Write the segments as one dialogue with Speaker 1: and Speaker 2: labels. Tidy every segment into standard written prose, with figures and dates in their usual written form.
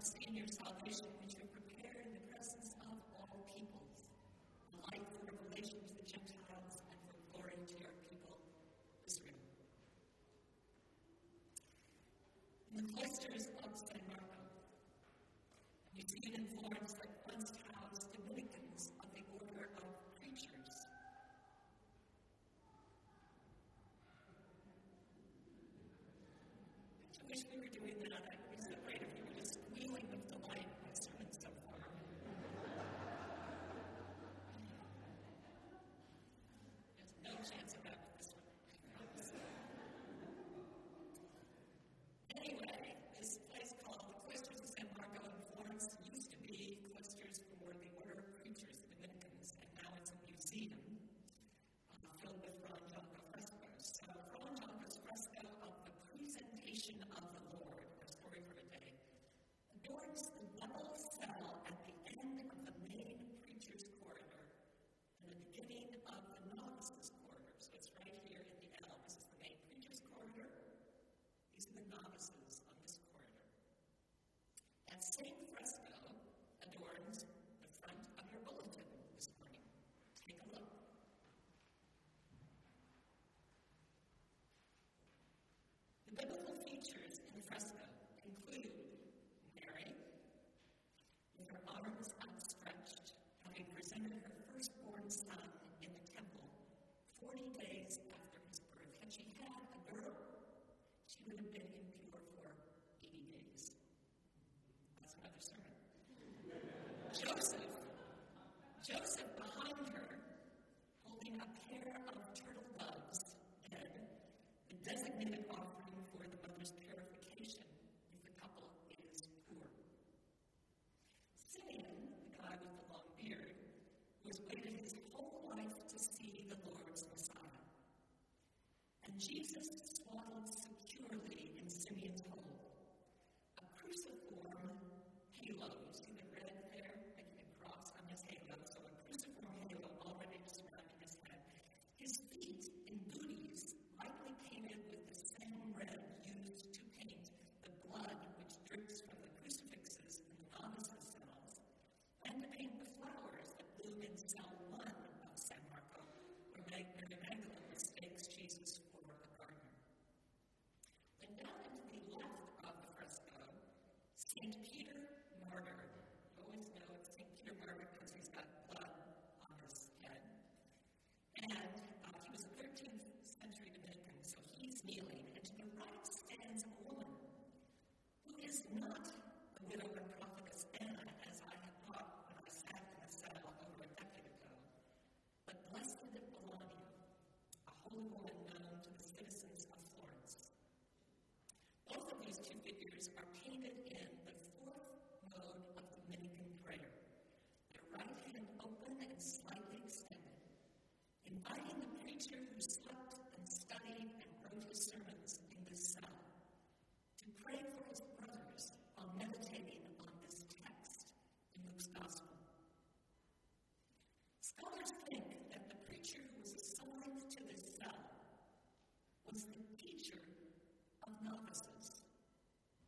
Speaker 1: majesty in your salvation, which you have prepared in the presence of all peoples, a light for revelation to the Gentiles and for glory to your people, Israel. In the cloisters of San Marco, a museum in Florence that once housed Dominicans of the Order of Preachers. I wish we were doing that. I would be so great if you were just squealing with delight in my sermon so far. There's no chance of that with this one. Anyway, this place called the Cloisters of San Marco in Florence used to be cloisters for the Order of Preachers, the Dominicans, and now it's a museum filled with Fra Gianco frescoes. So Fra Gianco's fresco of the Presentation of the Lord, our story for today, adorns the double cell at the end of the main preacher's corridor and the beginning of the novices' corridor. So it's right here in the L. This is the main preacher's corridor. These are the novices on this corridor. That same fresco adorns the front of your bulletin this morning. Take a look. The biblical features in the fresco include Mary, with her arms outstretched, having presented her firstborn son in the temple 40 days after his birth. Had she had a girl, she would have been impure for 80 days. That's another sermon. Joseph behind her, holding a pair of turtle doves, dead, the designated offering for the mother's purification if the couple is poor. Simeon, the guy with the long beard, who has waited his whole life to see the Lord's Messiah. And Jesus swaddled securely in Simeon's hold. A cruciform halo, you see the red there, making a cross on his halo, so a cruciform halo already surrounding his head. His feet in booties, lightly painted with the same red used to paint the blood which drips from the crucifixes in the novices' cells, and to paint the flowers that bloom in cell 1 of San Marco, where Mary Magdalene mistakes Jesus for a gardener. Then down into the left of the fresco, St. Peter Martyr. You always know it's St. Peter Martyr because he's got blood on his head. And he was a 13th century Dominican, so he's kneeling. And to the right stands a woman who is not the widow and prophetess Anna, as I had thought when I sat in the cell over a decade ago, but Blessed Bologna, a holy woman known to the citizens of Florence. Both of these two figures are painted in the fourth mode of Dominican prayer, their right hand open and slightly extended, inviting the preacher who slept and studied and wrote his sermons in this cell to pray for his brothers while meditating on this text in Luke's Gospel. Scholars think that the preacher who was assigned to this cell was the teacher of novices,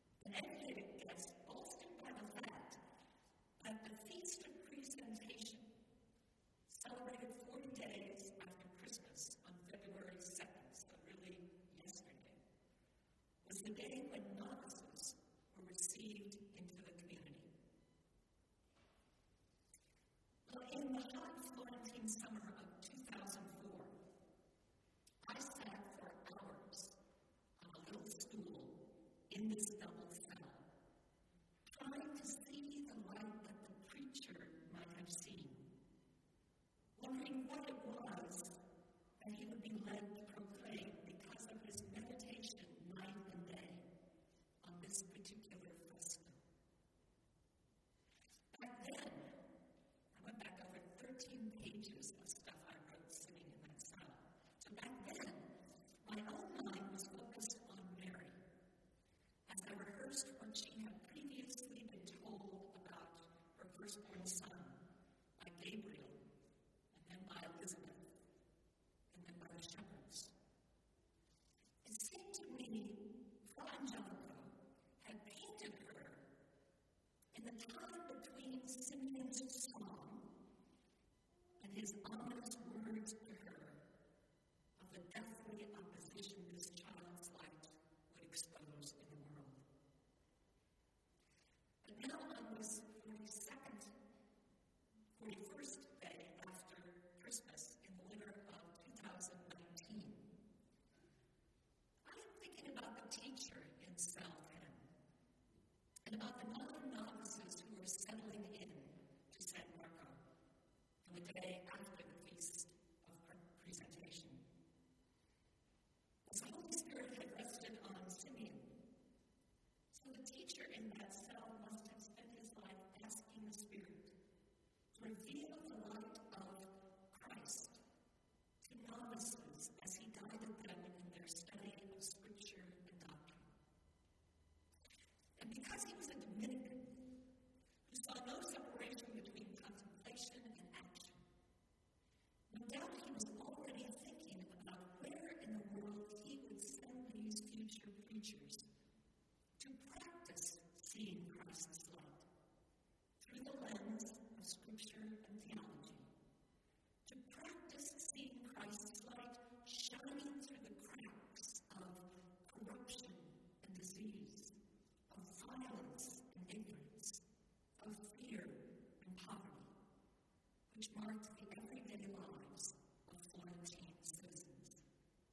Speaker 1: reveal the light of Christ to novices as he guided them in their study of Scripture and doctrine. And because he was a Dominican who saw no separation between contemplation and action, no doubt he was already thinking about where in the world he would send these future preachers to practice seeing Christ's light through the lens of Scripture and theology, to practice seeing Christ's light shining through the cracks of corruption and disease, of violence and ignorance, of fear and poverty, which marked the everyday lives of Florentine citizens.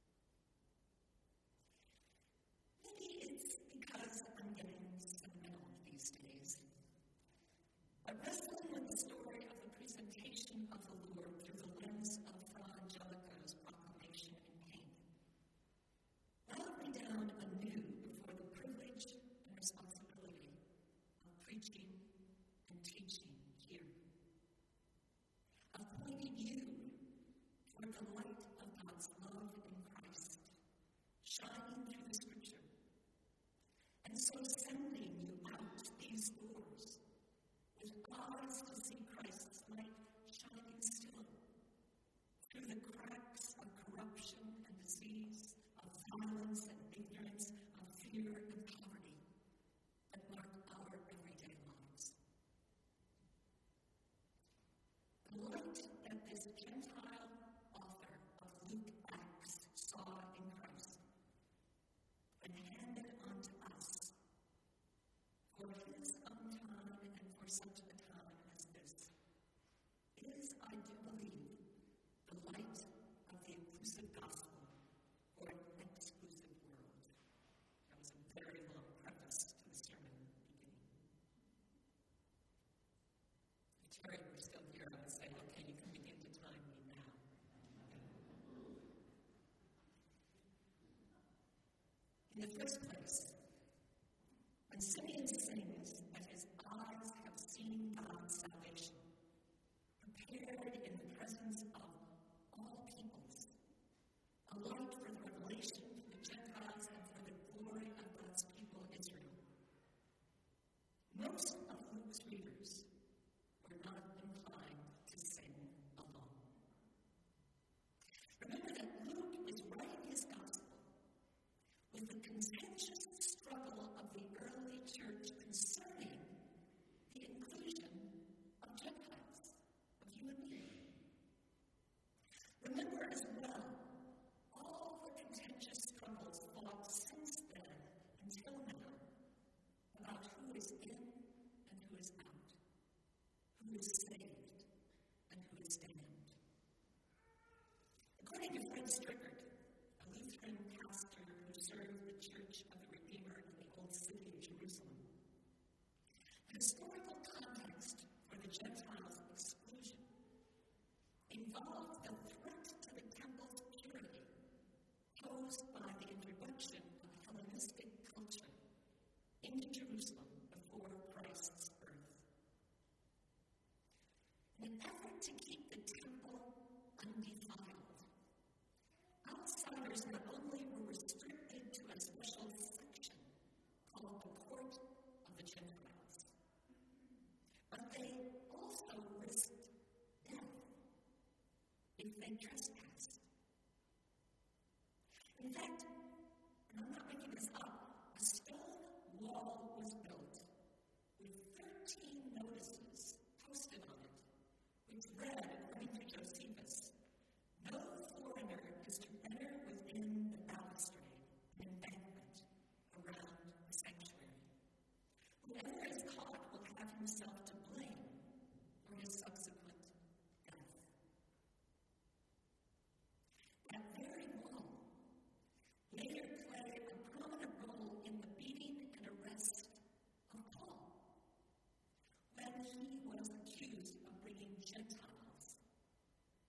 Speaker 1: Maybe it's because I'm getting sentimental these days. But wrestling with the story of the presentation of the Lord through the lens of Fra Angelico's proclamation and pain bowed me down anew before the privilege and responsibility of preaching and teaching here, of pointing you toward the light of God's love in Christ, shining through the Scripture, and so sending you out these doors with eyes to see Christ's light shining still through the cracks of corruption and disease, of violence and ignorance, of fear and poverty that mark our everyday lives. The light that this Gentile author of Luke Acts saw in Christ and handed on to us for his own time and for such a time as this is, I do believe, the light of the inclusive gospel for an exclusive world. That was a very long preface to the sermon beginning. If Terry were still here, I would say, okay, you can begin to time me now. In the first place, when Simeon sings that his eyes have seen God's salvation, prepared in the presence of all peoples, a light for the revelation to the Gentiles and for the glory of God's people Israel, most of Luke's readers were not inclined to sing along. Remember that Luke is writing his gospel with the contentious struggle of the early church concerning the inclusion of Gentiles, of you and me. Remember as well all the contentious struggles fought since then until now about who is in and who is out, who is saved and who is damned. According to Fred Strickert, a Lutheran pastor who served the Church of the Redeemer in the Old City of Jerusalem, the historical context for the Gentiles' exclusion involved the threat to the temple's purity posed by the introduction of Hellenistic culture into Jerusalem before Christ's birth. In an effort to keep the temple undefiled, outsiders not only were restricted to a special section called the Court of the Gentiles, but they also risked death if they trespassed. In fact, and I'm not making this up, a stone wall was built with 13 notices posted on it, which read, according to Josephus, "No foreigner is to enter within the balustrade and embankment around the sanctuary. Whoever is caught will have himself to blame for his subsequent death." That very wall later played a prominent role in the beating and arrest of Paul when he was accused of bringing Gentiles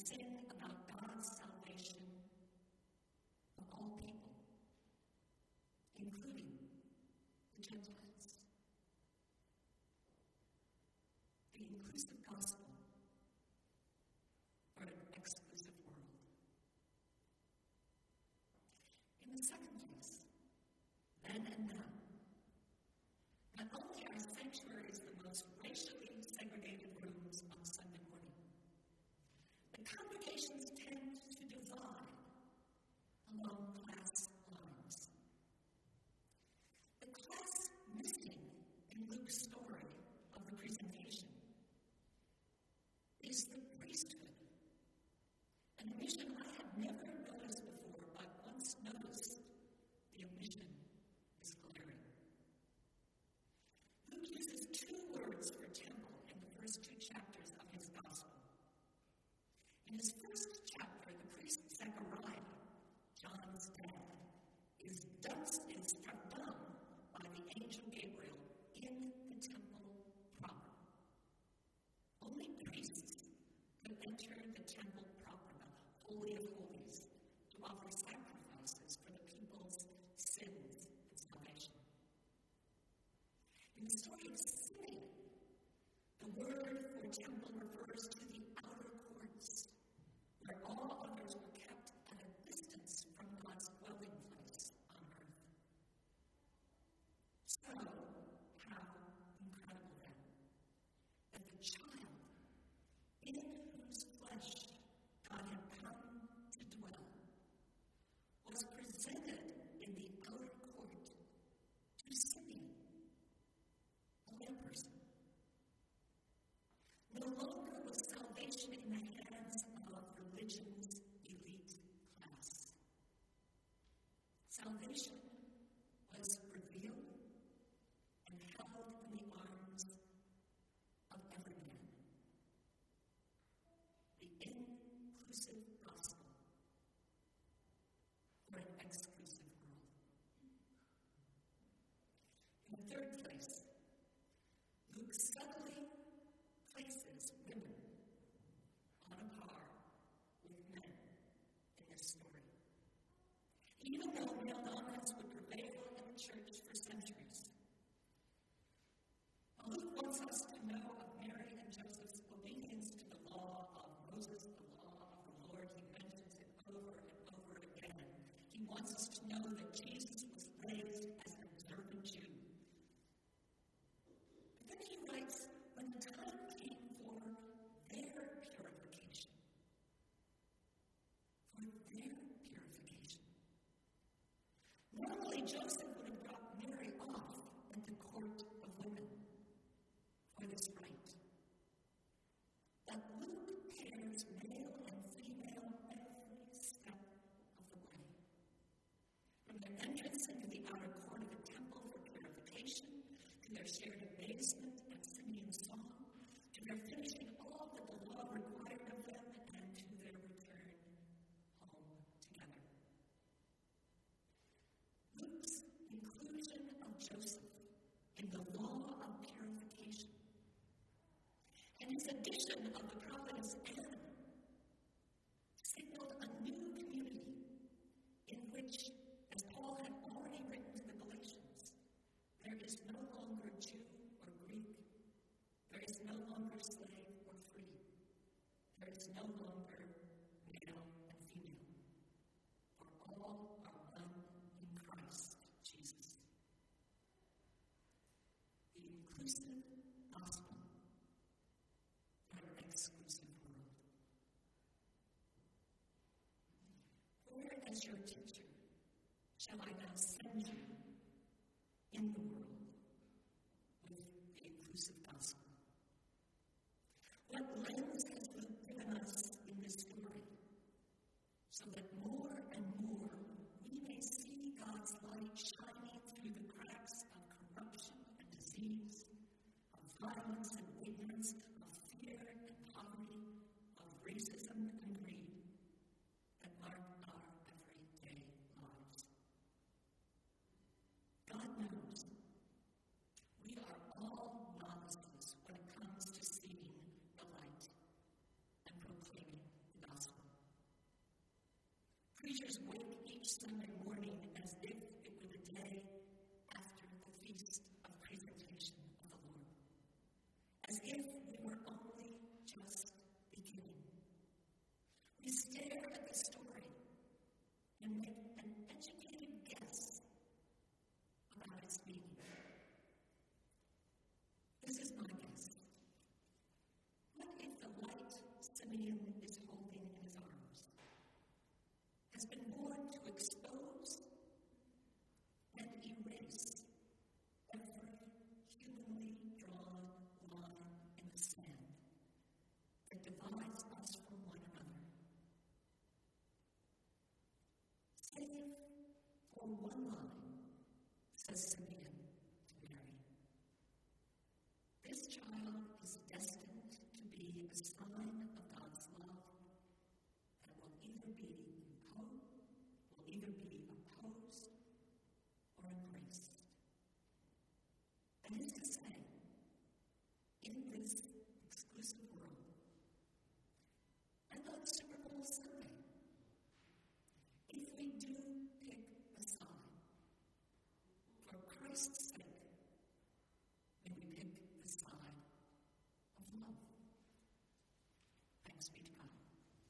Speaker 1: sing about God's salvation of all people, including the Gentiles. The inclusive gospel for an exclusive world. In the second place, then and now, not only are sanctuaries the most racially segregated rooms on Sunday morning, but congregations tend to divide along class lines. The class missing in Luke's story of the presentation is the priesthood, an omission I had never noticed before, but once noticed, the omission is glaring. Luke uses two words for temple in the first two chapters of his gospel. In his first chapter, the priest Zechariah, John's dad, is struck down by the angel Gabriel in the temple proper. Only priests could enter the temple proper, the Holy of Holies, to offer sacrifices for the people's sins and salvation. In the story of Simeon, the word for temple refers to the outer courts, where all others were kept at a distance from God's dwelling place on earth. So, how incredible then, that the child in whose flesh God had come to dwell was presented in the outer court to Simeon, a layperson. No longer was salvation in the hands of religion's elite class. Salvation was revealed and held in the arms of every man. The inclusive gospel for an exclusive world. In the third place, Luke subtly places women on a par with men in this story. Even though male dominance would prevail in the church for centuries, Luke wants us to know of Mary and Joseph's obedience to the law of Moses, the law of the Lord. He mentions it over and over again. He wants us to know that Jesus was raised as an observant Jew. But then he writes, when the time came for their purification. For their purification. Normally, Joseph would have brought Mary off at the court of women for this rite. But Luke pairs male and female every step of the way. From their entrance into the outer court of the temple for purification, to their shared abasement at Simeon's song, to their finishing all that the law required of them, and to their return home together. Luke's inclusion of Joseph in the law of purification, and his addition of the prophetess Anna, signaled a new community in which, as Paul had already written to the Galatians, there is no longer Jew or Greek, there is no longer slave or free, there is no longer male and female, for all are one in Christ Jesus. The inclusive gospel for an exclusive world. Where, as your teacher, shall I now send you in the world with the inclusive gospel? What lens has Luke given us in this story, so that more and more we may see God's light shining through the cracks of corruption and disease, of violence and ignorance, of fear and poverty, of racism and greed that mark our everyday lives. God knows we are all novices when it comes to seeing the light and proclaiming the gospel. Simeon is holding in his arms has been born to expose and erase every humanly drawn line in the sand that divides us from one another. Save for one line, says Simeon to Mary. This child is destined to be a sign of God's love that will either be opposed or embraced. That is to say, in this exclusive world, and on Super Bowl Sunday, if we do pick a side for Christ's